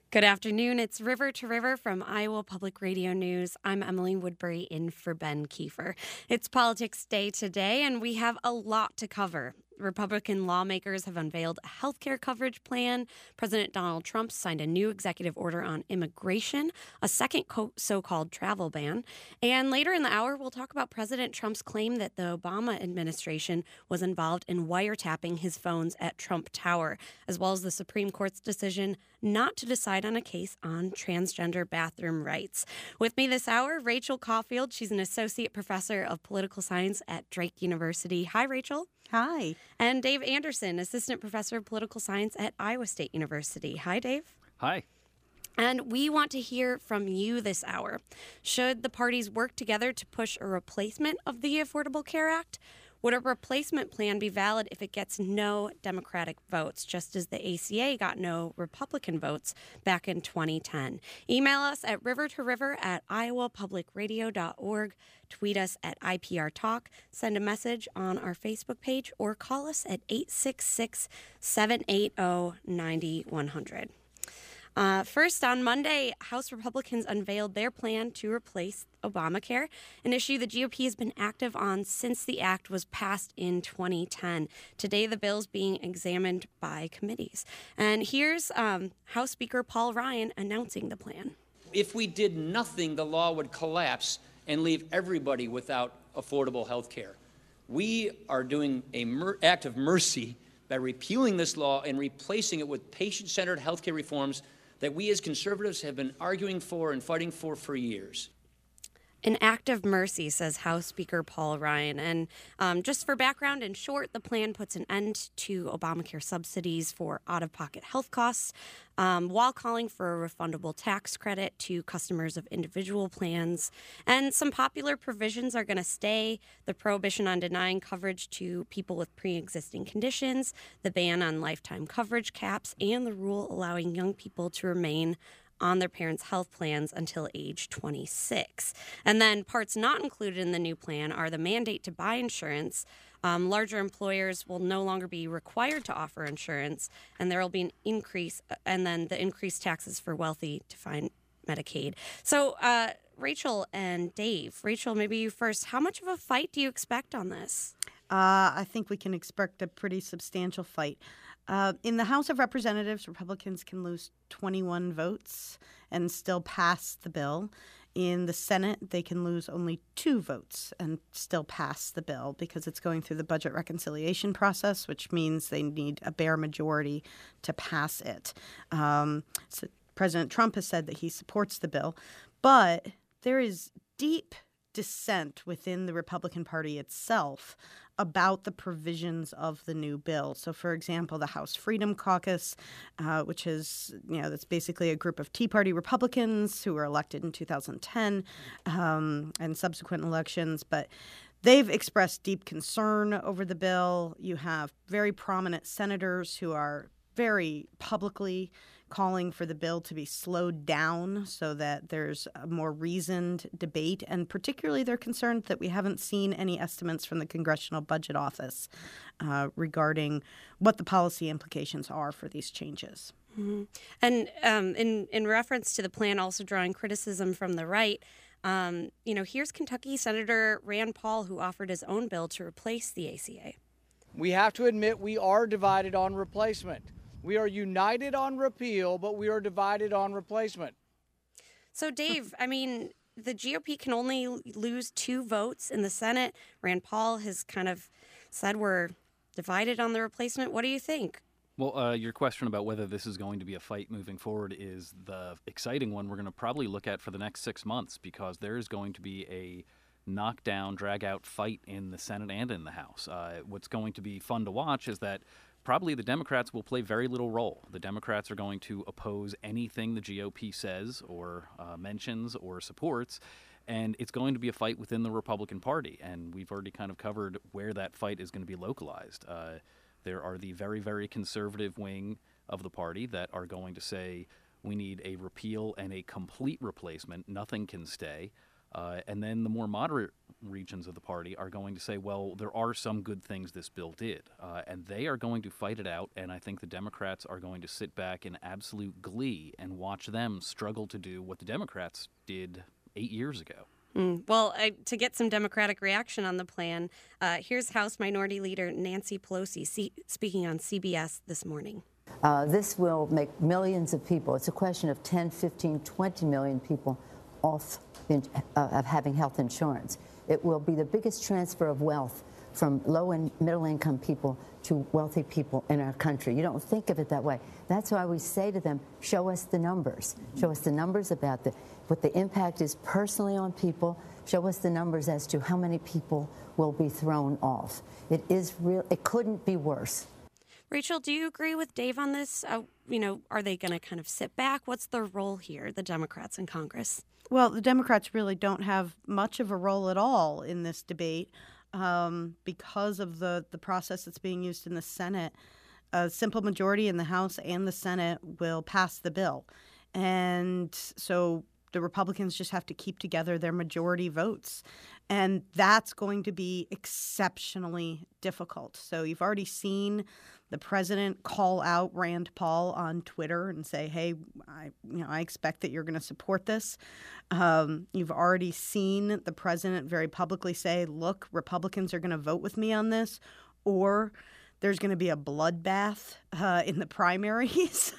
Good afternoon. It's River to River from Iowa Public Radio News. I'm Emily Woodbury in for Ben Kiefer. It's Politics Day today, and we have a lot to cover. Republican lawmakers have unveiled a health care coverage plan. President Donald Trump signed a new executive order on immigration, a second so-called travel ban. And later in the hour, we'll talk about President Trump's claim that the Obama administration was involved in wiretapping his phones at Trump Tower, as well as the Supreme Court's decision not to decide on a case on transgender bathroom rights. With me this hour, Rachel Caulfield. She's an associate professor of political science at Drake University. Hi, Rachel. Hi. And Dave Anderson, assistant professor of political science at Iowa State University. Hi, Dave. Hi. And we want to hear from you this hour. Should the parties work together to push a replacement of the Affordable Care Act? Would a replacement plan be valid if it gets no Democratic votes, just as the ACA got no Republican votes back in 2010? Email us at rivertoriver@iowapublicradio.org, tweet us at IPR Talk, send a message on our Facebook page, or call us at 866-780-9100. First, on Monday, House Republicans unveiled their plan to replace Obamacare, an issue the GOP has been active on since the act was passed in 2010. Today, the bill is being examined by committees. And here's House Speaker Paul Ryan announcing the plan. If we did nothing, the law would collapse and leave everybody without affordable health care. We are doing an act of mercy by repealing this law and replacing it with patient-centered health care reforms that we as conservatives have been arguing for and fighting for years. An act of mercy, says House Speaker Paul Ryan. And just for background, in short, the plan puts an end to Obamacare subsidies for out-of-pocket health costs while calling for a refundable tax credit to customers of individual plans. And some popular provisions are going to stay: the prohibition on denying coverage to people with pre-existing conditions, the ban on lifetime coverage caps, and the rule allowing young people to remain on their parents' health plans until age 26. And then parts not included in the new plan are the mandate to buy insurance. Larger employers will no longer be required to offer insurance, and there will be an increase, and then the increased taxes for wealthy to find Medicaid. So, Rachel and Dave. Rachel, maybe you first. How much of a fight do you expect on this? I think we can expect a pretty substantial fight. In the House of Representatives, Republicans can lose 21 votes and still pass the bill. In the Senate, they can lose only 2 votes and still pass the bill because it's going through the budget reconciliation process, which means they need a bare majority to pass it. So President Trump has said that he supports the bill, but there is deep dissent within the Republican Party itself about the provisions of the new bill. So, for example, the House Freedom Caucus, which is, that's basically a group of Tea Party Republicans who were elected in 2010 and subsequent elections, but they've expressed deep concern over the bill. You have very prominent senators who are very publicly calling for the bill to be slowed down so that there's a more reasoned debate. And particularly they're concerned that we haven't seen any estimates from the Congressional Budget Office regarding what the policy implications are for these changes. Mm-hmm. And in reference to the plan also drawing criticism from the right, here's Kentucky Senator Rand Paul, who offered his own bill to replace the ACA. We have to admit we are divided on replacement. We are united on repeal, but we are divided on replacement. So, Dave, the GOP can only lose 2 votes in the Senate. Rand Paul has kind of said we're divided on the replacement. What do you think? Well, your question about whether this is going to be a fight moving forward is the exciting one we're going to probably look at for the next 6 months, because there is going to be a knockdown, drag-out fight in the Senate and in the House. What's going to be fun to watch is that probably the Democrats will play very little role. The Democrats are going to oppose anything the GOP says or mentions or supports, and it's going to be a fight within the Republican Party. And we've already kind of covered where that fight is going to be localized. There are the very, very conservative wing of the party that are going to say we need a repeal and a complete replacement. Nothing can stay. And then the more moderate regions of the party are going to say, well, there are some good things this bill did. And they are going to fight it out. And I think the Democrats are going to sit back in absolute glee and watch them struggle to do what the Democrats did 8 years ago. Well, to get some Democratic reaction on the plan, here's House Minority Leader Nancy Pelosi speaking on CBS this morning. This will make millions of people, it's a question of 10, 15, 20 million people off of having health insurance. It will be the biggest transfer of wealth from low and middle income people to wealthy people in our country. You don't think of it that way. That's why we say to them, show us the numbers. Show us the numbers about what the impact is personally on people. Show us the numbers as to how many people will be thrown off. It is real. It couldn't be worse. Rachel, do you agree with Dave on this? Are they going to kind of sit back? What's their role here, the Democrats in Congress? Well, the Democrats really don't have much of a role at all in this debate because of the process that's being used in the Senate. A simple majority in the House and the Senate will pass the bill. And so the Republicans just have to keep together their majority votes. And that's going to be exceptionally difficult. So you've already seen the president call out Rand Paul on Twitter and say, hey, I expect that you're going to support this. You've already seen the president very publicly say, look, Republicans are going to vote with me on this, or there's going to be a bloodbath in the primaries.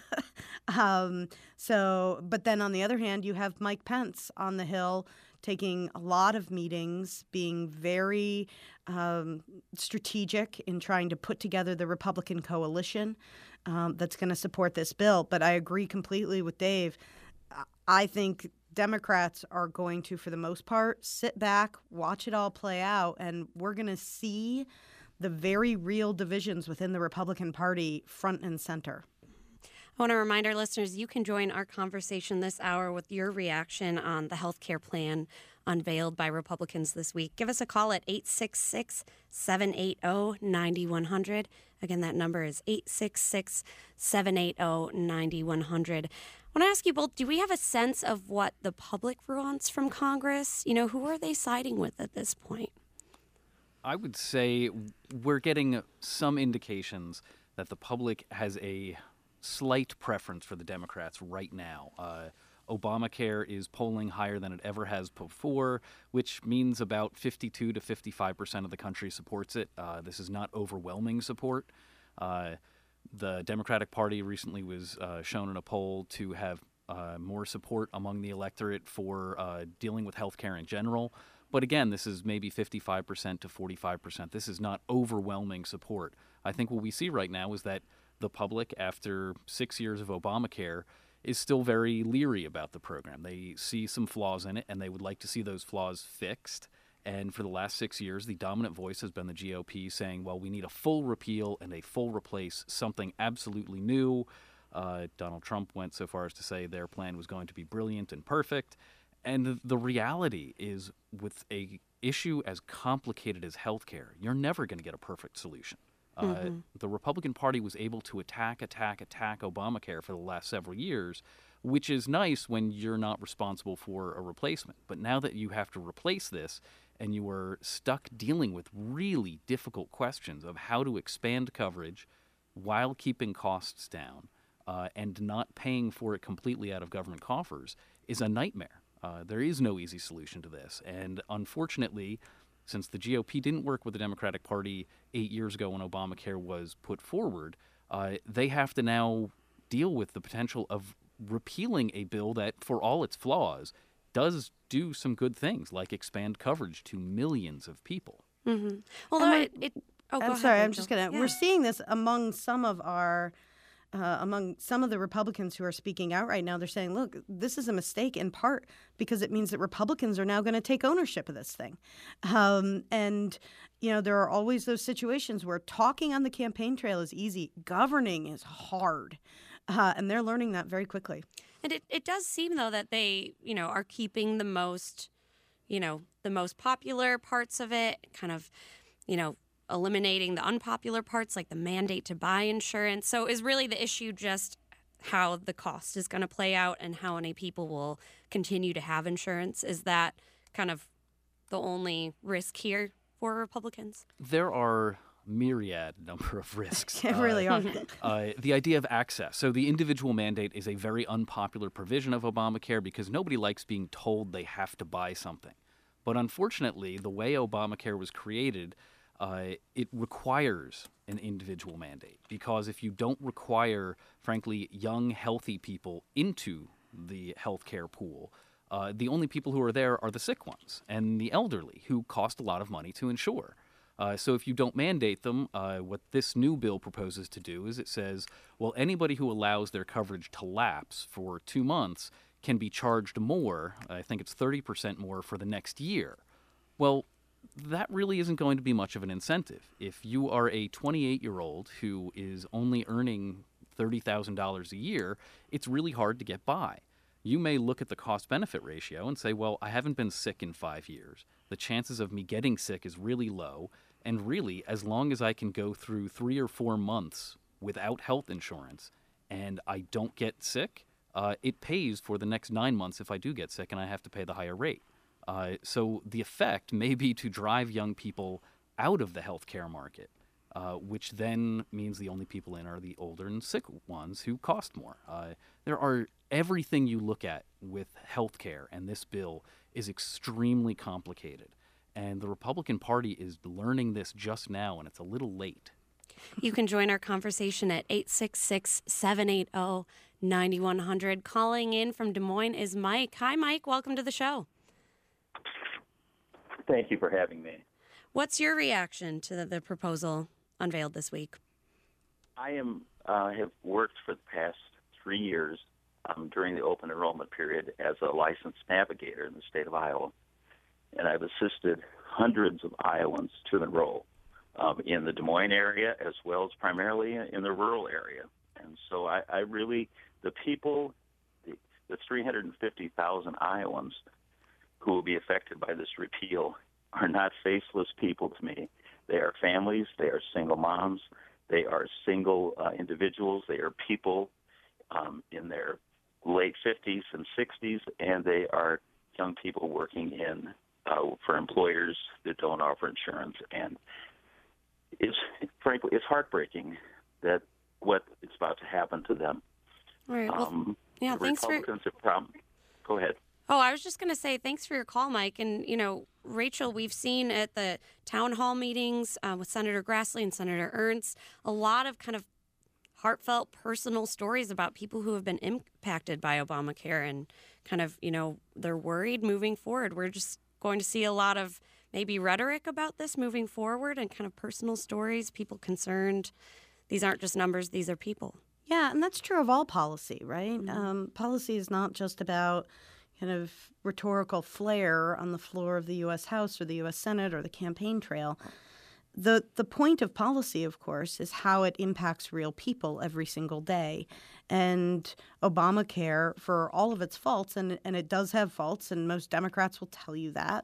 But then on the other hand, you have Mike Pence on the Hill taking a lot of meetings, being very strategic in trying to put together the Republican coalition that's going to support this bill. But I agree completely with Dave. I think Democrats are going to, for the most part, sit back, watch it all play out, and we're going to see the very real divisions within the Republican Party front and center. I want to remind our listeners you can join our conversation this hour with your reaction on the health care plan unveiled by Republicans this week. Give us a call at 866-780-9100. Again, that number is 866-780-9100. I want to ask you both, do we have a sense of what the public wants from Congress? Who are they siding with at this point? I would say we're getting some indications that the public has a slight preference for the Democrats right now. Obamacare is polling higher than it ever has before, which means about 52 to 55% of the country supports it. This is not overwhelming support. The Democratic Party recently was shown in a poll to have more support among the electorate for dealing with health care in general. But again, this is maybe 55% to 45%. This is not overwhelming support. I think what we see right now is that the public, after 6 years of Obamacare, is still very leery about the program. They see some flaws in it, and they would like to see those flaws fixed. And for the last 6 years, the dominant voice has been the GOP saying, well, we need a full repeal and a full replace, something absolutely new. Donald Trump went so far as to say their plan was going to be brilliant and perfect. And the reality is, with a issue as complicated as healthcare, you're never going to get a perfect solution. The Republican Party was able to attack Obamacare for the last several years, which is nice when you're not responsible for a replacement. But now that you have to replace this and you are stuck dealing with really difficult questions of how to expand coverage while keeping costs down and not paying for it completely out of government coffers is a nightmare. There is no easy solution to this. And unfortunately, since the GOP didn't work with the Democratic Party 8 years ago when Obamacare was put forward, they have to now deal with the potential of repealing a bill that, for all its flaws, does do some good things, like expand coverage to millions of people. Mm-hmm. Although I'm sorry, I'm just gonna. Yeah. We're seeing this among some of our. Among some of the Republicans who are speaking out right now, they're saying, look, this is a mistake in part because it means that Republicans are now going to take ownership of this thing. And there are always those situations where talking on the campaign trail is easy. Governing is hard. And they're learning that very quickly. And it does seem, though, that they, are keeping the most popular parts of it, kind of, eliminating the unpopular parts like the mandate to buy insurance. So is really the issue just how the cost is going to play out and how many people will continue to have insurance? Is that kind of the only risk here for Republicans? There are myriad number of risks. It really are. The idea of access. So the individual mandate is a very unpopular provision of Obamacare because nobody likes being told they have to buy something. But unfortunately, the way Obamacare was created, it requires an individual mandate, because if you don't require, frankly, young, healthy people into the healthcare pool, the only people who are there are the sick ones and the elderly, who cost a lot of money to insure. So if you don't mandate them, what this new bill proposes to do is it says, well, anybody who allows their coverage to lapse for 2 months can be charged more. I think it's 30% more for the next year. Well, that really isn't going to be much of an incentive. If you are a 28-year-old who is only earning $30,000 a year, it's really hard to get by. You may look at the cost-benefit ratio and say, well, I haven't been sick in 5 years. The chances of me getting sick is really low. And really, as long as I can go through 3 or 4 months without health insurance and I don't get sick, it pays for the next 9 months if I do get sick and I have to pay the higher rate. So the effect may be to drive young people out of the healthcare market, which then means the only people in are the older and sick ones who cost more. There are everything you look at with healthcare, and this bill is extremely complicated. And the Republican Party is learning this just now, and it's a little late. You can join our conversation at 866-780-9100. Calling in from Des Moines is Mike. Hi, Mike. Welcome to the show. Thank you for having me. What's your reaction to the proposal unveiled this week? I have worked for the past 3 years during the open enrollment period as a licensed navigator in the state of Iowa. And I've assisted hundreds of Iowans to enroll in the Des Moines area as well as primarily in the rural area. And so I really, the people, the 350,000 Iowans who will be affected by this repeal are not faceless people to me. They are families, they are single moms, they are single individuals, they are people in their late 50s and 60s, and they are young people working in for employers that don't offer insurance. And frankly, it's heartbreaking that what is about to happen to them. All right. Well, yeah, thanks for... Go ahead. Oh, I was just going to say thanks for your call, Mike. And, you know, Rachel, we've seen at the town hall meetings with Senator Grassley and Senator Ernst a lot of kind of heartfelt personal stories about people who have been impacted by Obamacare, and kind of, you know, they're worried moving forward. We're just going to see a lot of maybe rhetoric about this moving forward and kind of personal stories, people concerned. These aren't just numbers, these are people. Yeah, and that's true of all policy, right? Mm-hmm. Policy is not just about kind of rhetorical flair on the floor of the U.S. House or the U.S. Senate or the campaign trail. The point of policy, of course, is how it impacts real people every single day. And Obamacare, for all of its faults, and it does have faults, and most Democrats will tell you that,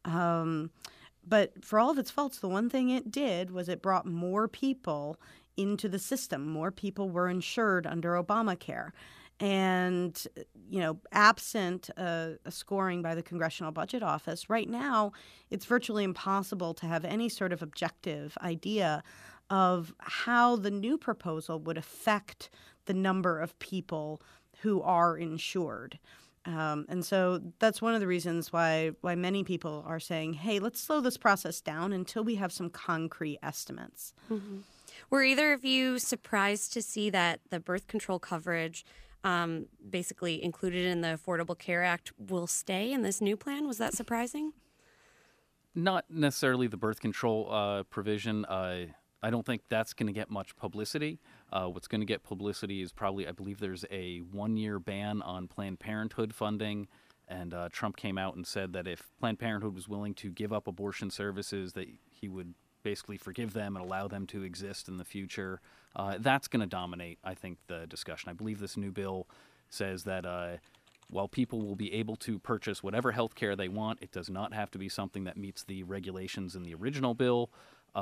but for all of its faults, the one thing it did was it brought more people into the system. More people were insured under Obamacare. And, you know, absent a scoring by the Congressional Budget Office, right now it's virtually impossible to have any sort of objective idea of how the new proposal would affect the number of people who are insured. And so that's one of the reasons why many people are saying, hey, let's slow this process down until we have some concrete estimates. Mm-hmm. Were either of you surprised to see that the birth control coverage basically included in the Affordable Care Act will stay in this new plan? Was that surprising? Not necessarily the birth control provision. I don't think that's going to get much publicity. What's going to get publicity is probably, I believe there's a 1-year ban on Planned Parenthood funding. And Trump came out and said that if Planned Parenthood was willing to give up abortion services, that he would basically forgive them and allow them to exist in the future. That's going to dominate, I think, the discussion. I believe this new bill says that while people will be able to purchase whatever health care they want, it does not have to be something that meets the regulations in the original bill.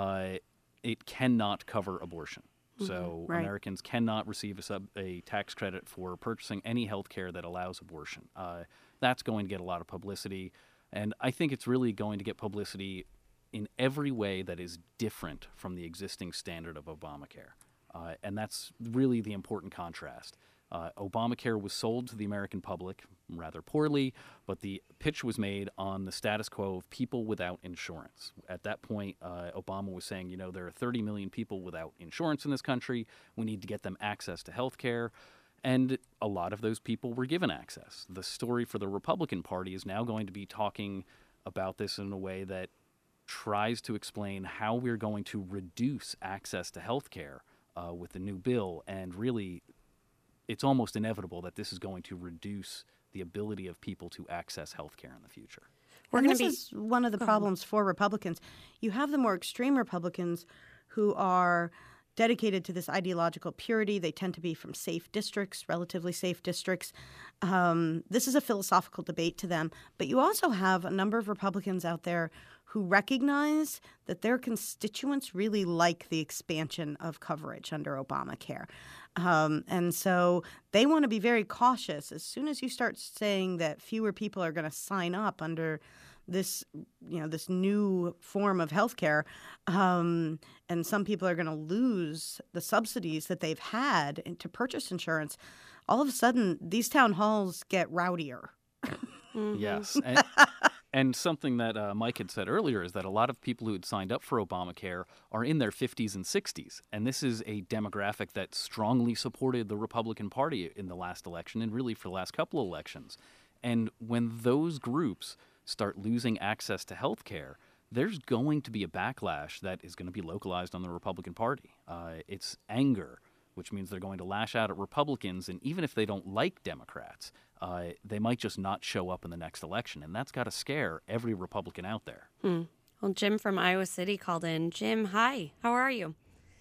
It cannot cover abortion. So right. Americans cannot receive a tax credit for purchasing any health care that allows abortion. That's going to get a lot of publicity. And I think it's really going to get publicity in every way that is different from the existing standard of Obamacare. And that's really the important contrast. Obamacare was sold to the American public rather poorly, but the pitch was made on the status quo of people without insurance. At that point, Obama was saying, there are 30 million people without insurance in this country. We need to get them access to health care. And a lot of those people were given access. The story for the Republican Party is now going to be talking about this in a way that tries to explain how we're going to reduce access to health care with the new bill. And really, it's almost inevitable that this is going to reduce the ability of people to access health care in the future. This is one of the problems for Republicans. You have the more extreme Republicans who are dedicated to this ideological purity. They tend to be from safe districts, relatively safe districts. This is a philosophical debate to them. But you also have a number of Republicans out there who recognize that their constituents really like the expansion of coverage under Obamacare. And so they want to be very cautious. As soon as you start saying that fewer people are going to sign up under this, this new form of healthcare, and some people are going to lose the subsidies that they've had to purchase insurance, all of a sudden these town halls get rowdier. Yes. And something that Mike had said earlier is that a lot of people who had signed up for Obamacare are in their 50s and 60s. And this is a demographic that strongly supported the Republican Party in the last election and really for the last couple of elections. And when those groups start losing access to health care, there's going to be a backlash that is going to be localized on the Republican Party. It's anger, which means they're going to lash out at Republicans. And even if they don't like Democrats, they might just not show up in the next election. And that's got to scare every Republican out there. Well, Jim from Iowa City called in. Jim, hi. How are you?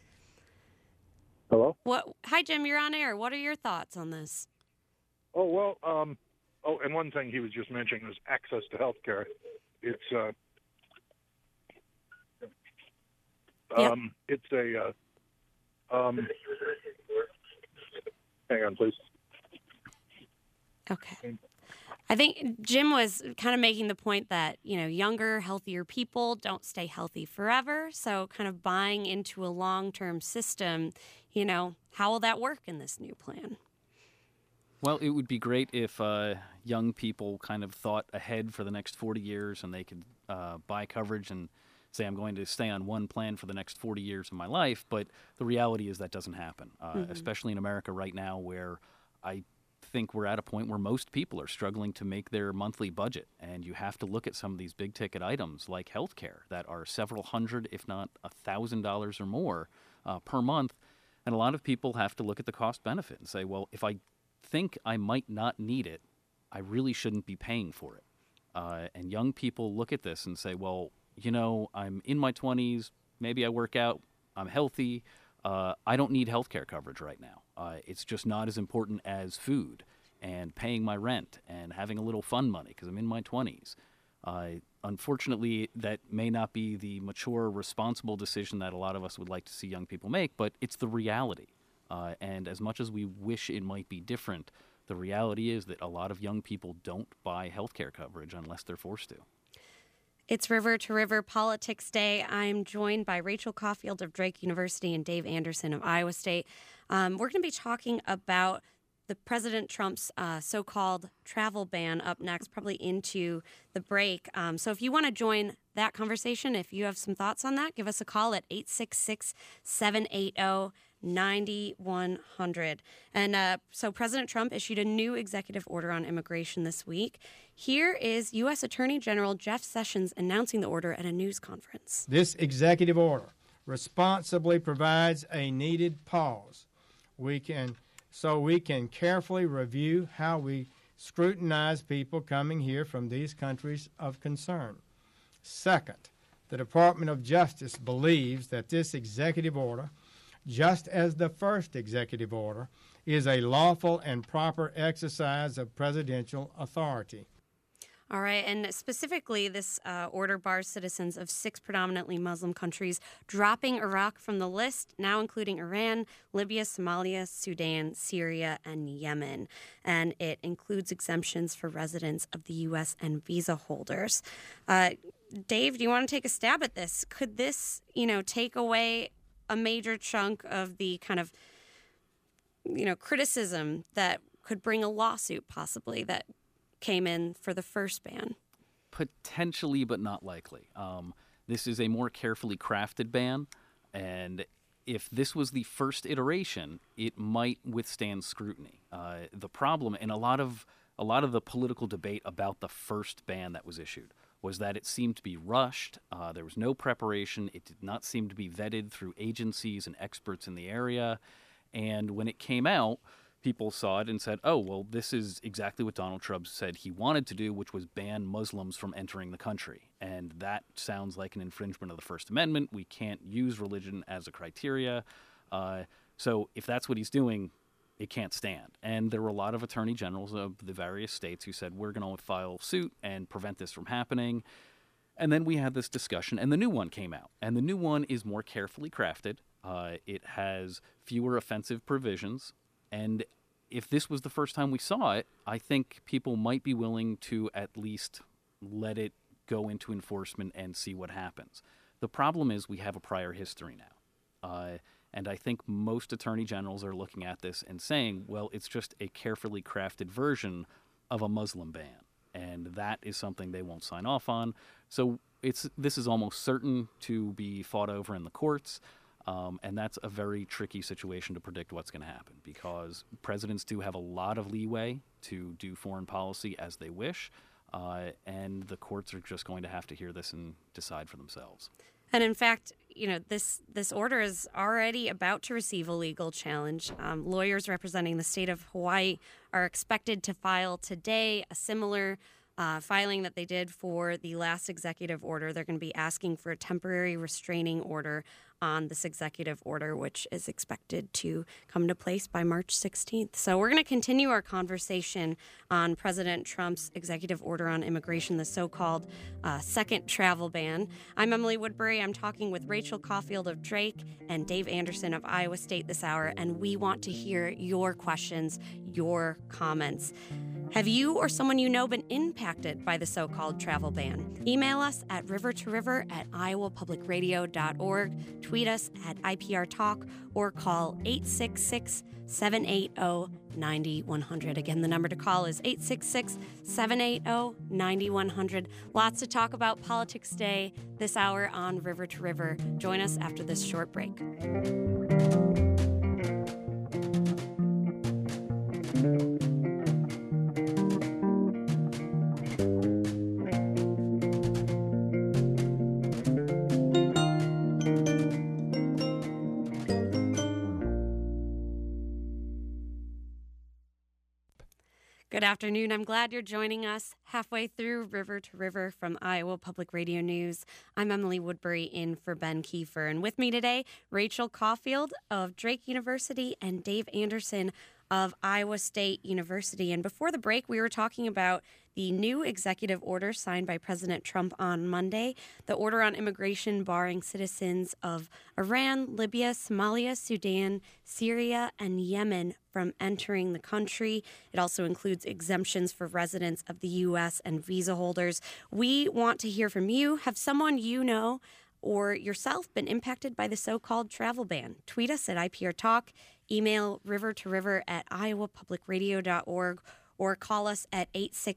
Hello? Hi, Jim. You're on air. What are your thoughts on this? Oh, well, and one thing he was just mentioning was access to health care. It's, it's a, hang on, please. Okay. I think Jim was kind of making the point that, younger, healthier people don't stay healthy forever. So kind of buying into a long-term system, how will that work in this new plan? Well, it would be great if young people kind of thought ahead for the next 40 years and they could buy coverage and say, I'm going to stay on one plan for the next 40 years of my life. But the reality is that doesn't happen, especially in America right now, where I think we're at a point where most people are struggling to make their monthly budget. And you have to look at some of these big ticket items like healthcare that are several hundred, if not $1,000 or more per month. And a lot of people have to look at the cost benefit and say, well, if I think I might not need it, I really shouldn't be paying for it. And young people look at this and say, well, I'm in my 20s, maybe I work out, I'm healthy, I don't need healthcare coverage right now. It's just not as important as food and paying my rent and having a little fun money because I'm in my 20s. Unfortunately, that may not be the mature, responsible decision that a lot of us would like to see young people make, but it's the reality. And as much as we wish it might be different, the reality is that a lot of young people don't buy healthcare coverage unless they're forced to. It's River to River Politics Day. I'm joined by Rachel Caulfield of Drake University and Dave Anderson of Iowa State. We're going to be talking about the President Trump's so-called travel ban up next, probably into the break. So if you want to join that conversation, if you have some thoughts on that, give us a call at 866-780-9100. And so President Trump issued a new executive order on immigration this week. Here is U.S. Attorney General Jeff Sessions announcing the order at a news conference. This executive order responsibly provides a needed pause. We can carefully review how we scrutinize people coming here from these countries of concern. Second, the Department of Justice believes that this executive order, just as the first executive order, is a lawful and proper exercise of presidential authority. All right, and specifically, this order bars citizens of 6 predominantly Muslim countries, dropping Iraq from the list, now including Iran, Libya, Somalia, Sudan, Syria, and Yemen. And it includes exemptions for residents of the U.S. and visa holders. Dave, do you want to take a stab at this? Could this, take away a major chunk of the kind of, criticism that could bring a lawsuit possibly that came in for the first ban? Potentially, but not likely. This is a more carefully crafted ban, and if this was the first iteration, it might withstand scrutiny. The problem, and a lot of the political debate about the first ban that was issued, was that it seemed to be rushed. There was no preparation. It did not seem to be vetted through agencies and experts in the area. And when it came out, people saw it and said, oh, well, this is exactly what Donald Trump said he wanted to do, which was ban Muslims from entering the country. And that sounds like an infringement of the First Amendment. We can't use religion as a criteria. So if that's what he's doing, it can't stand. And there were a lot of attorney generals of the various states who said, we're going to file suit and prevent this from happening. And then we had this discussion, and the new one came out. And the new one is more carefully crafted. It has fewer offensive provisions. And if this was the first time we saw it, I think people might be willing to at least let it go into enforcement and see what happens. The problem is we have a prior history now. And I think most attorney generals are looking at this and saying, well, it's just a carefully crafted version of a Muslim ban. And that is something they won't sign off on. So this is almost certain to be fought over in the courts. And that's a very tricky situation to predict what's going to happen, because presidents do have a lot of leeway to do foreign policy as they wish, and the courts are just going to have to hear this and decide for themselves. And in fact, this order is already about to receive a legal challenge. Lawyers representing the state of Hawaii are expected to file today a similar filing that they did for the last executive order. They're going to be asking for a temporary restraining order on this executive order, which is expected to come into place by March 16th. So we're going to continue our conversation on President Trump's executive order on immigration, the so-called second travel ban. I'm Emily Woodbury. I'm talking with Rachel Caulfield of Drake and Dave Anderson of Iowa State this hour, and we want to hear your questions, your comments. Have you or someone you know been impacted by the so-called travel ban? Email us at rivertoriver@iowapublicradio.org, tweet us at IPR Talk, or call 866-780-9100. Again, the number to call is 866-780-9100. Lots to talk about politics day this hour on River to River. Join us after this short break. Good afternoon. I'm glad you're joining us halfway through River to River from Iowa Public Radio News. I'm Emily Woodbury in for Ben Kiefer. And with me today, Rachel Caulfield of Drake University and Dave Anderson of Iowa State University. And before the break, we were talking about the new executive order signed by President Trump on Monday, the order on immigration barring citizens of Iran, Libya, Somalia, Sudan, Syria, and Yemen from entering the country. It also includes exemptions for residents of the U.S. and visa holders. We want to hear from you. Have someone you know or yourself been impacted by the so-called travel ban? Tweet us at IPR Talk, email rivertoriver@iowapublicradio.org, or call us at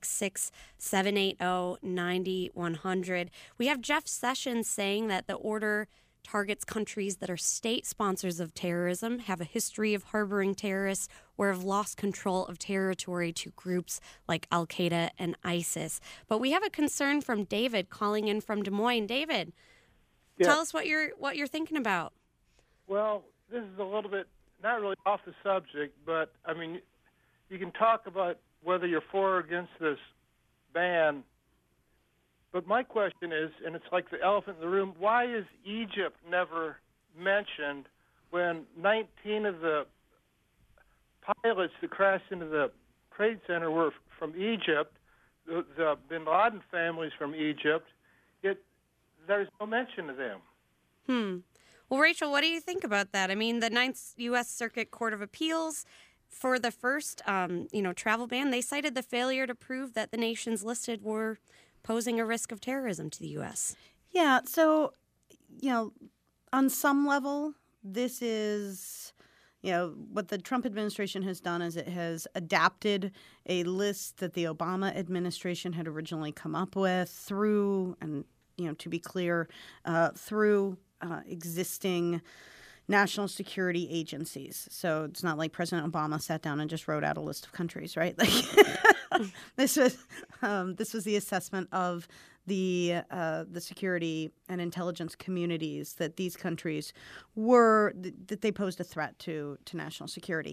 866-780-9100. We have Jeff Sessions saying that the order targets countries that are state sponsors of terrorism, have a history of harboring terrorists, or have lost control of territory to groups like Al-Qaeda and ISIS. But we have a concern from David calling in from Des Moines. David, tell us what you're thinking about. Well, this is a little bit not really off the subject, but I mean, you can talk about whether you're for or against this ban, but my question is, and it's like the elephant in the room, why is Egypt never mentioned when 19 of the pilots that crashed into the Trade Center were from Egypt? the bin Laden families from Egypt, there's no mention of them. Well, Rachel, what do you think about that? I mean, the Ninth U.S. Circuit Court of Appeals, for the first, travel ban, they cited the failure to prove that the nations listed were posing a risk of terrorism to the U.S. Yeah, so, on some level, this is, what the Trump administration has done is it has adapted a list that the Obama administration had originally come up with through, and, to be clear, through existing national security agencies. So it's not like President Obama sat down and just wrote out a list of countries, right? Like this was the assessment of the security and intelligence communities that these countries were that they posed a threat to national security.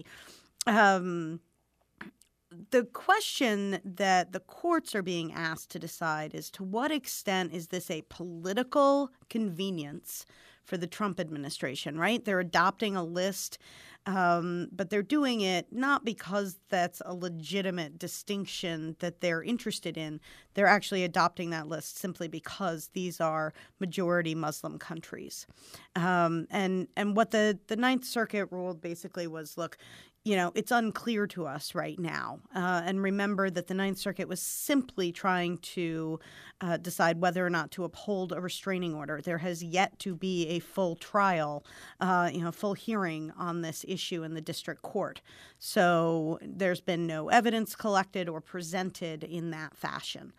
The question that the courts are being asked to decide is, to what extent is this a political convenience for the Trump administration, right? They're adopting a list, but they're doing it not because that's a legitimate distinction that they're interested in. They're actually adopting that list simply because these are majority Muslim countries. And what the Ninth Circuit ruled basically was, look, it's unclear to us right now. And remember that the Ninth Circuit was simply trying to decide whether or not to uphold a restraining order. There has yet to be a full trial, full hearing on this issue in the district court. So there's been no evidence collected or presented in that fashion.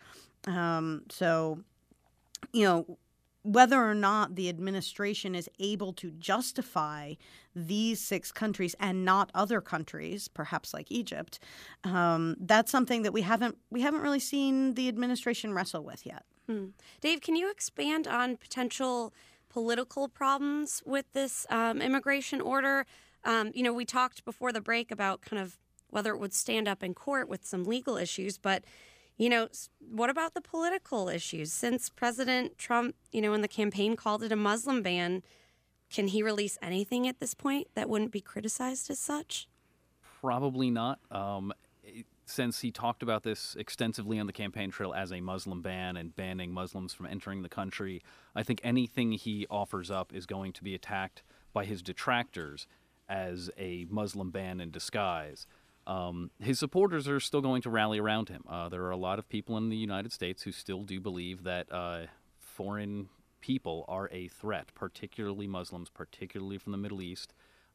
Whether or not the administration is able to justify these 6 countries and not other countries, perhaps like Egypt, that's something that we haven't really seen the administration wrestle with yet. Dave, can you expand on potential political problems with this immigration order? We talked before the break about kind of whether it would stand up in court with some legal issues, but what about the political issues? Since President Trump, in the campaign called it a Muslim ban, can he release anything at this point that wouldn't be criticized as such? Probably not. Since he talked about this extensively on the campaign trail as a Muslim ban and banning Muslims from entering the country, I think anything he offers up is going to be attacked by his detractors as a Muslim ban in disguise. His supporters are still going to rally around him. There are a lot of people in the United States who still do believe that foreign people are a threat, particularly Muslims, particularly from the Middle East.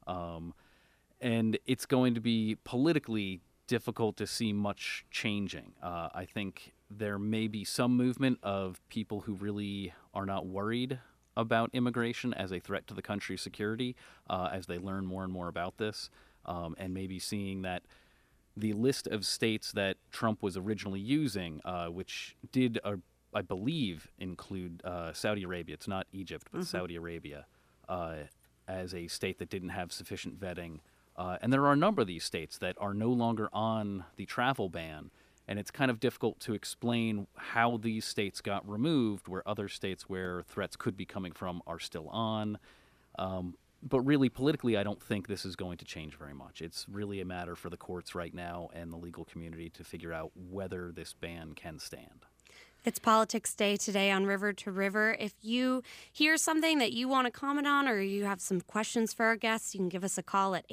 And it's going to be politically difficult to see much changing. I think there may be some movement of people who really are not worried about immigration as a threat to the country's security as they learn more and more about this, and maybe seeing that the list of states that Trump was originally using, which did, I believe, include Saudi Arabia. It's not Egypt, but Saudi Arabia, as a state that didn't have sufficient vetting. And there are a number of these states that are no longer on the travel ban, and it's kind of difficult to explain how these states got removed, where other states where threats could be coming from are still on. But really, politically, I don't think this is going to change very much. It's really a matter for the courts right now and the legal community to figure out whether this ban can stand. It's Politics Day today on River to River. If you hear something that you want to comment on or you have some questions for our guests, you can give us a call at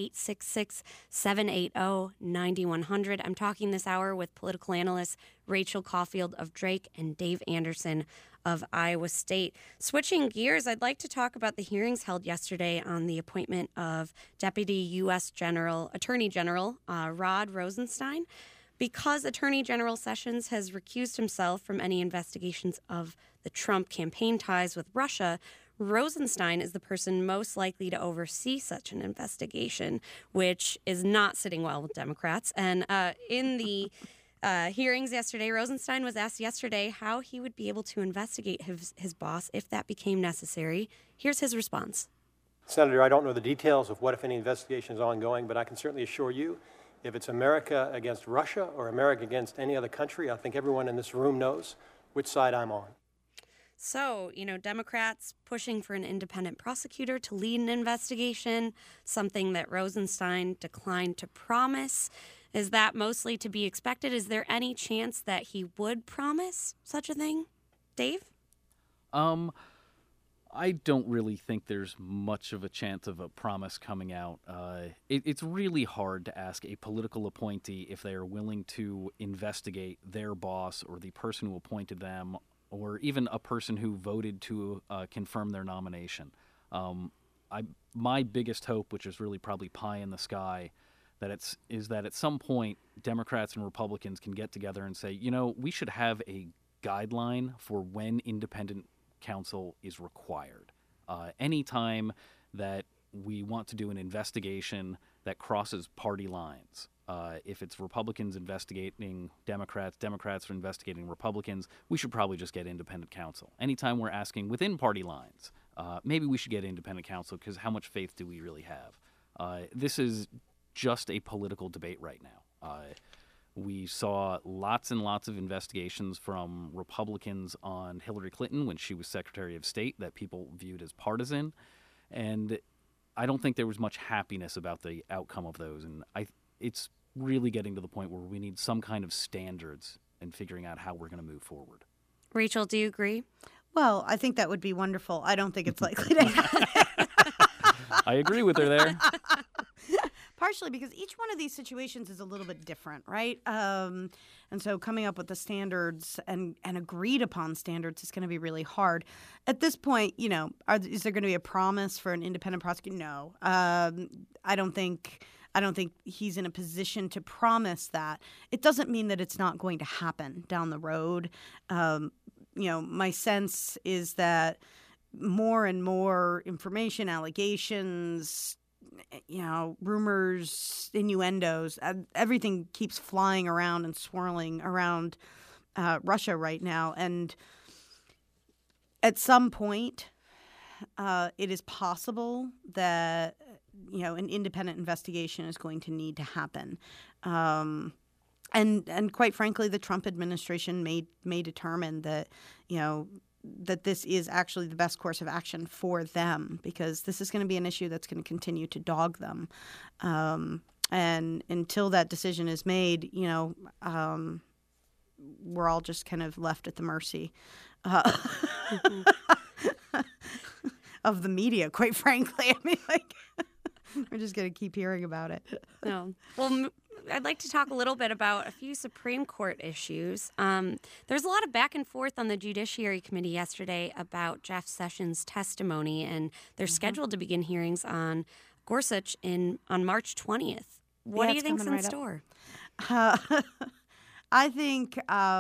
866-780-9100. I'm talking this hour with political analysts Rachel Caulfield of Drake and Dave Anderson of Iowa State. Switching gears, I'd like to talk about the hearings held yesterday on the appointment of Deputy U.S. Attorney General Rod Rosenstein. Because Attorney General Sessions has recused himself from any investigations of the Trump campaign ties with Russia, Rosenstein is the person most likely to oversee such an investigation, which is not sitting well with Democrats. And in the hearings yesterday, Rosenstein was asked yesterday how he would be able to investigate his boss if that became necessary. Here's his response. Senator, I don't know the details of what, if any, investigation is ongoing, but I can certainly assure you, if it's America against Russia or America against any other country, I think everyone in this room knows which side I'm on. So, Democrats pushing for an independent prosecutor to lead an investigation, something that Rosenstein declined to promise. Is that mostly to be expected? Is there any chance that he would promise such a thing? Dave? I don't really think there's much of a chance of a promise coming out. It's really hard to ask a political appointee if they are willing to investigate their boss or the person who appointed them, or even a person who voted to confirm their nomination. My biggest hope, which is really probably pie in the sky, is that at some point Democrats and Republicans can get together and say, we should have a guideline for when independent counsel is required. Anytime that we want to do an investigation that crosses party lines, if it's Republicans investigating Democrats, Democrats are investigating Republicans, we should probably just get independent counsel. Anytime we're asking within party lines, maybe we should get independent counsel, because how much faith do we really have? This is just a political debate right now. We saw lots and lots of investigations from Republicans on Hillary Clinton when she was Secretary of State that people viewed as partisan, and I don't think there was much happiness about the outcome of those. And it's really getting to the point where we need some kind of standards in figuring out how we're going to move forward. Rachel, do you agree? Well, I think that would be wonderful. I don't think it's likely to happen. I agree with her there. Partially because each one of these situations is a little bit different, right? And so coming up with the standards and agreed upon standards is going to be really hard. At this point, is there going to be a promise for an independent prosecutor? No. I don't think he's in a position to promise that. It doesn't mean that it's not going to happen down the road. My sense is that more and more information, allegations, rumors, innuendos, everything keeps flying around and swirling around Russia right now. And at some point, it is possible that, an independent investigation is going to need to happen. And quite frankly, the Trump administration may determine that, that this is actually the best course of action for them, because this is going to be an issue that's going to continue to dog them. And until that decision is made, we're all just kind of left at the mercy of the media, quite frankly. I mean, we're just going to keep hearing about it. No. Well, I'd like to talk a little bit about a few Supreme Court issues. There's a lot of back and forth on the Judiciary Committee yesterday about Jeff Sessions' testimony, and they're scheduled to begin hearings on Gorsuch on March 20th. What do you think's in store? I think,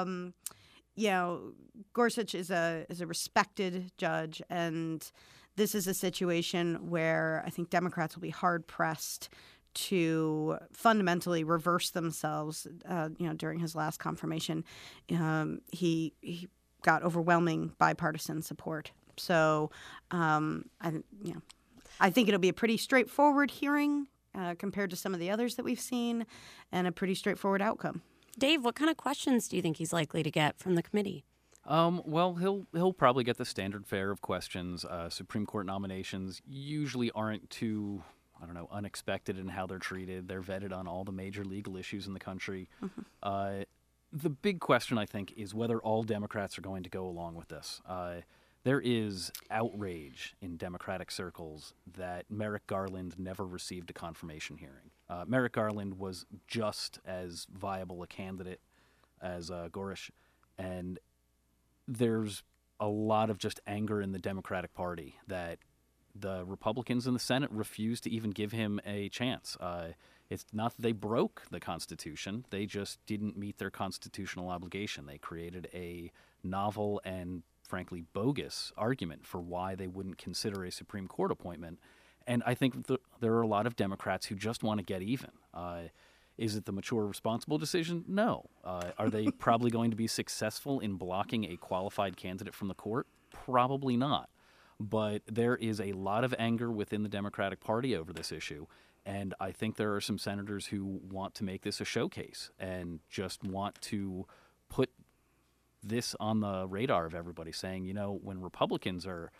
Gorsuch is a respected judge, and this is a situation where I think Democrats will be hard-pressed to fundamentally reverse themselves. During his last confirmation, he got overwhelming bipartisan support. So I think it'll be a pretty straightforward hearing compared to some of the others that we've seen, and a pretty straightforward outcome. Dave, what kind of questions do you think he's likely to get from the committee? Well, he'll probably get the standard fare of questions. Supreme Court nominations usually aren't too, unexpected in how they're treated. They're vetted on all the major legal issues in the country. Mm-hmm. The big question, I think, is whether all Democrats are going to go along with this. There is outrage in Democratic circles that Merrick Garland never received a confirmation hearing. Merrick Garland was just as viable a candidate as Gorsuch, and there's a lot of just anger in the Democratic Party that the Republicans in the Senate refused to even give him a chance. It's not that they broke the Constitution. They just didn't meet their constitutional obligation. They created a novel and, frankly, bogus argument for why they wouldn't consider a Supreme Court appointment. And I think there are a lot of Democrats who just want to get even. Is it the mature, responsible decision? No. Are they probably going to be successful in blocking a qualified candidate from the court? Probably not. But there is a lot of anger within the Democratic Party over this issue, and I think there are some senators who want to make this a showcase and just want to put this on the radar of everybody, saying, when Republicans are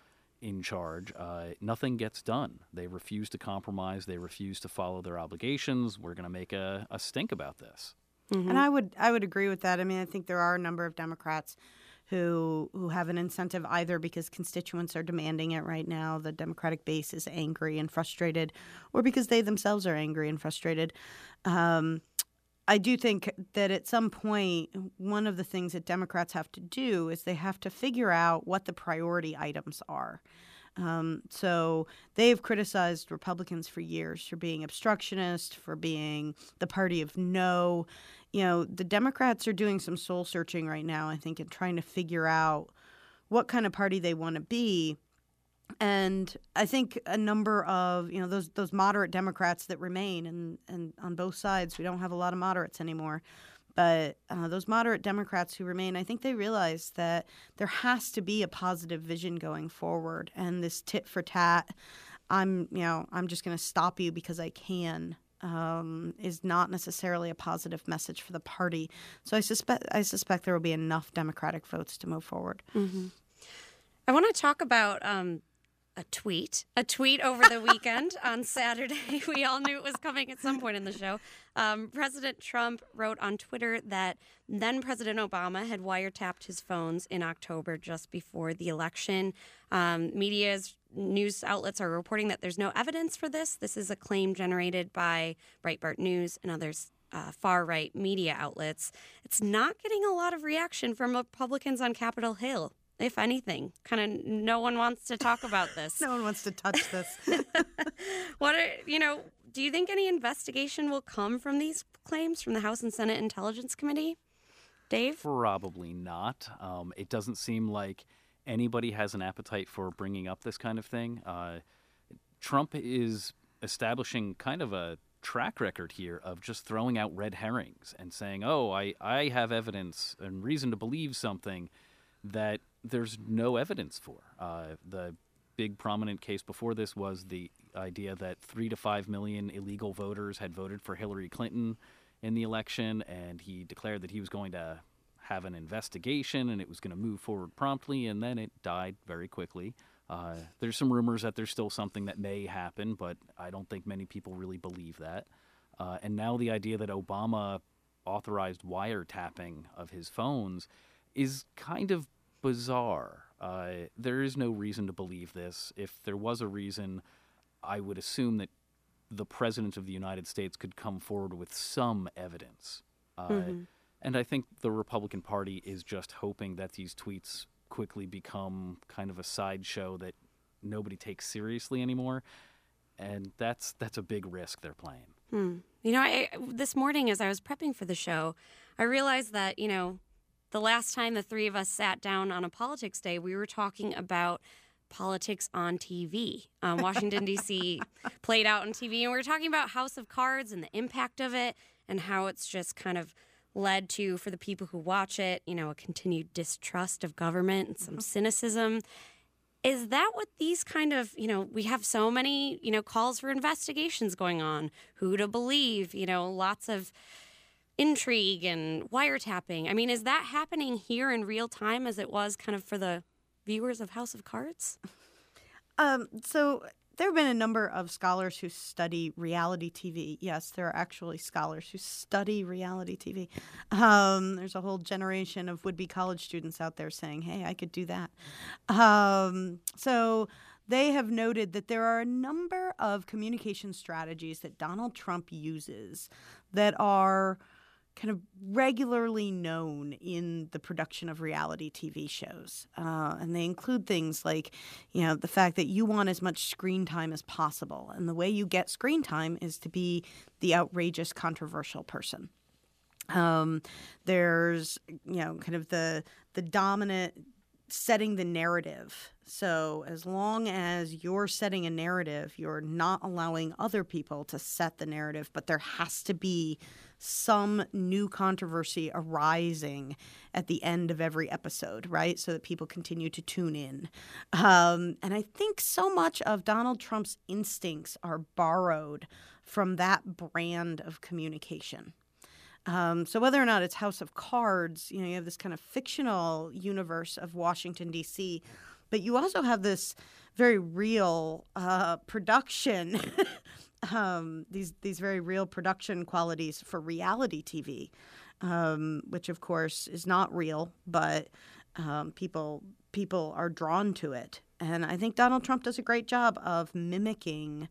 in charge, nothing gets done. They refuse to compromise. They refuse to follow their obligations. We're going to make a stink about this. Mm-hmm. And I would agree with that. I mean, I think there are a number of Democrats who have an incentive either because constituents are demanding it right now, the Democratic base is angry and frustrated, or because they themselves are angry and frustrated. I do think that at some point, one of the things that Democrats have to do is they have to figure out what the priority items are. So they've criticized Republicans for years for being obstructionist, for being the party of no. You know, the Democrats are doing some soul searching right now, I think, and trying to figure out what kind of party they want to be. And I think a number of, those moderate Democrats that remain, and on both sides, we don't have a lot of moderates anymore, but those moderate Democrats who remain, I think they realize that there has to be a positive vision going forward. And this tit for tat, I'm just going to stop you because I can, is not necessarily a positive message for the party. So I suspect there will be enough Democratic votes to move forward. Mm-hmm. I want to talk about a tweet over the weekend on Saturday. We all knew it was coming at some point in the show. President Trump wrote on Twitter that then President Obama had wiretapped his phones in October just before the election. Media's news outlets are reporting that there's no evidence for this. This is a claim generated by Breitbart News and others. Far-right media outlets. It's not getting a lot of reaction from Republicans on Capitol Hill. If anything, kind of no one wants to talk about this. No one wants to touch this. Do you think any investigation will come from these claims from the House and Senate Intelligence Committee? Dave? Probably not. It doesn't seem like anybody has an appetite for bringing up this kind of thing. Trump is establishing kind of a track record here of just throwing out red herrings and saying, I have evidence and reason to believe something that there's no evidence for. The big prominent case before this was the idea that 3 to 5 million illegal voters had voted for Hillary Clinton in the election, and he declared that he was going to have an investigation and it was going to move forward promptly, and then it died very quickly. There's some rumors that there's still something that may happen, but I don't think many people really believe that. And now the idea that Obama authorized wiretapping of his phones is kind of bizarre. There is no reason to believe this. If there was a reason, I would assume that the President of the United States could come forward with some evidence. And I think the Republican Party is just hoping that these tweets quickly become kind of a sideshow that nobody takes seriously anymore. And that's a big risk they're playing. This morning as I was prepping for the show, I realized that, the last time the three of us sat down on a politics day, we were talking about politics on TV. Washington, D.C. played out on TV, and we were talking about House of Cards and the impact of it and how it's just kind of led to, for the people who watch it, a continued distrust of government and some cynicism. Is that what these kind of, we have so many, calls for investigations going on, who to believe, lots of intrigue and wiretapping. I mean, is that happening here in real time as it was kind of for the viewers of House of Cards? So there have been a number of scholars who study reality TV. Yes, there are actually scholars who study reality TV. There's a whole generation of would-be college students out there saying, hey, I could do that. So they have noted that there are a number of communication strategies that Donald Trump uses that are kind of regularly known in the production of reality TV shows. And they include things like, the fact that you want as much screen time as possible. And the way you get screen time is to be the outrageous, controversial person. There's, kind of the dominant setting the narrative. So as long as you're setting a narrative, you're not allowing other people to set the narrative, but there has to be some new controversy arising at the end of every episode, right? So that people continue to tune in. And I think so much of Donald Trump's instincts are borrowed from that brand of communication. So whether or not it's House of Cards, you have this kind of fictional universe of Washington, D.C., but you also have this very real production. These very real production qualities for reality TV, which of course is not real, but people are drawn to it. And I think Donald Trump does a great job of mimicking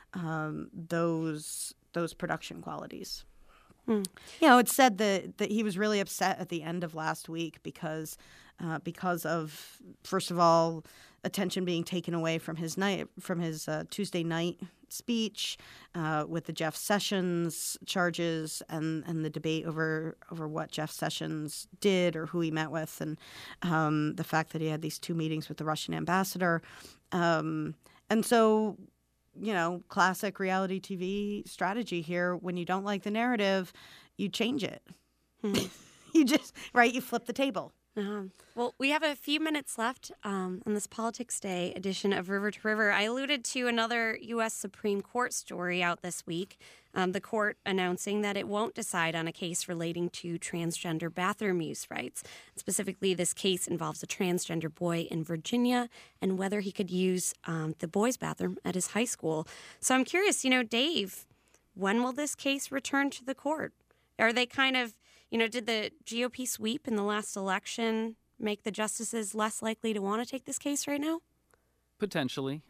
those production qualities. You know, it's said that he was really upset at the end of last week because of, first of all, attention being taken away from his Tuesday night speech with the Jeff Sessions charges and the debate over what Jeff Sessions did or who he met with, and the fact that he had these 2 meetings with the Russian ambassador. And so, you know, classic reality TV strategy here. When you don't like the narrative, you change it. You just, right, you flip the table. Well, we have a few minutes left on this Politics Day edition of River to River. I alluded to another U.S. Supreme Court story out this week. The court announcing that it won't decide on a case relating to transgender bathroom use rights. Specifically, this case involves a transgender boy in Virginia and whether he could use the boys' bathroom at his high school. So I'm curious, Dave, when will this case return to the court? Are they kind of, did the GOP sweep in the last election make the justices less likely to want to take this case right now? Potentially.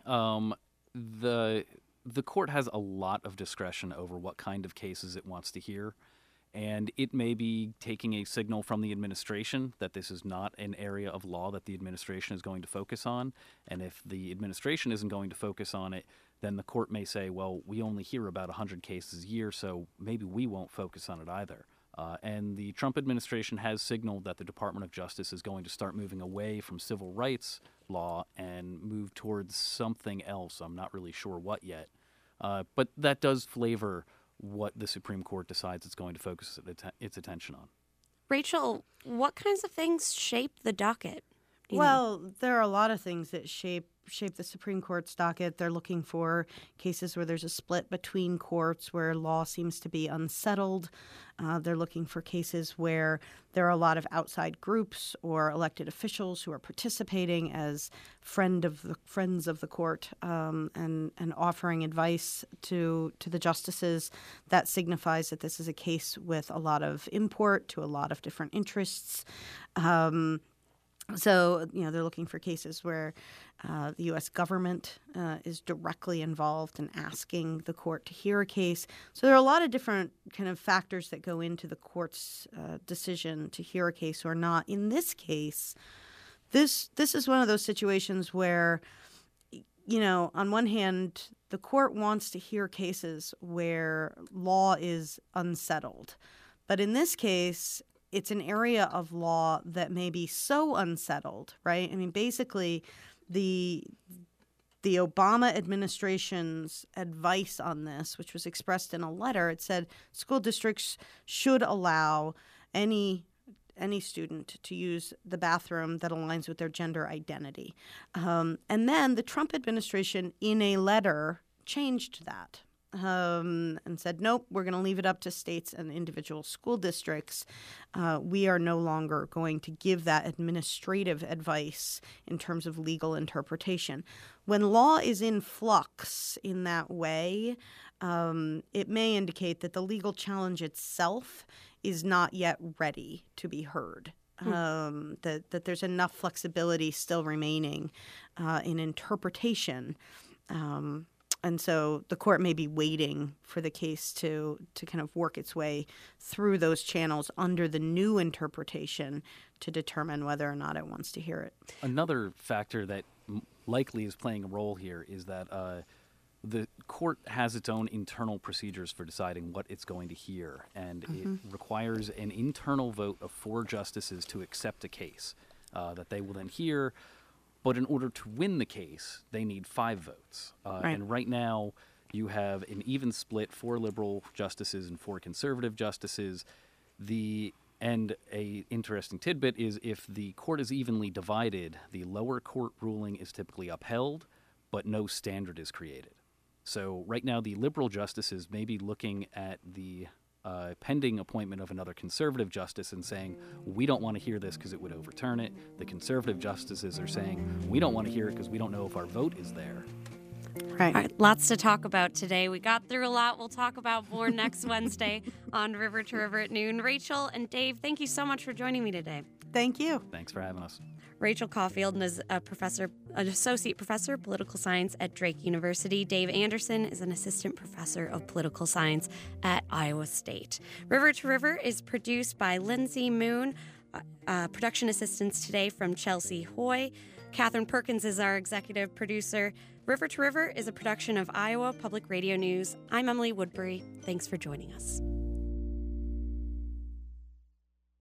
The court has a lot of discretion over what kind of cases it wants to hear, and it may be taking a signal from the administration that this is not an area of law that the administration is going to focus on. And if the administration isn't going to focus on it, then the court may say, well, we only hear about 100 cases a year, so maybe we won't focus on it either. And the Trump administration has signaled that the Department of Justice is going to start moving away from civil rights law and move towards something else. I'm not really sure what yet. But that does flavor what the Supreme Court decides it's going to focus its attention on. Rachel, what kinds of things shape the docket? Well, there are a lot of things that shape the Supreme Court's docket. They're looking for cases where there's a split between courts, where law seems to be unsettled. They're looking for cases where there are a lot of outside groups or elected officials who are participating as friends of the court and offering advice to the justices. That signifies that this is a case with a lot of import to a lot of different interests. So, they're looking for cases where the U.S. government is directly involved in asking the court to hear a case. So there are a lot of different kind of factors that go into the court's decision to hear a case or not. In this case, this is one of those situations where, on one hand, the court wants to hear cases where law is unsettled. But in this case, it's an area of law that may be so unsettled, right? I mean, basically, the Obama administration's advice on this, which was expressed in a letter, it said school districts should allow any student to use the bathroom that aligns with their gender identity. And then the Trump administration, in a letter, changed that. And said, nope, we're going to leave it up to states and individual school districts. We are no longer going to give that administrative advice in terms of legal interpretation. When law is in flux in that way, it may indicate that the legal challenge itself is not yet ready to be heard. That there's enough flexibility still remaining in interpretation. And so the court may be waiting for the case to kind of work its way through those channels under the new interpretation to determine whether or not it wants to hear it. Another factor that likely is playing a role here is that the court has its own internal procedures for deciding what it's going to hear, and it requires an internal vote of 4 justices to accept a case that they will then hear. But in order to win the case, they need 5 votes. Right. And right now, you have an even split, 4 liberal justices and 4 conservative justices. And a interesting tidbit is if the court is evenly divided, the lower court ruling is typically upheld, but no standard is created. So right now, the liberal justices may be looking at the pending appointment of another conservative justice and saying, we don't want to hear this because it would overturn it. The conservative justices are saying, we don't want to hear it because we don't know if our vote is there. Right. All right, lots to talk about today. We got through a lot. We'll talk about more next Wednesday on River to River at noon. Rachel and Dave, thank you so much for joining me today. Thank you. Thanks for having us. Rachel Caulfield is an associate professor of political science at Drake University. Dave Anderson is an assistant professor of political science at Iowa State. River to River is produced by Lindsay Moon. Production assistance today from Chelsea Hoy. Catherine Perkins is our executive producer. River to River is a production of Iowa Public Radio News. I'm Emily Woodbury. Thanks for joining us.